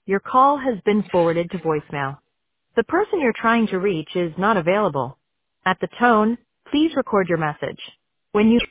Your call has been forwarded to voicemail. The person you're trying to reach is not available. At the tone, please record your message. When you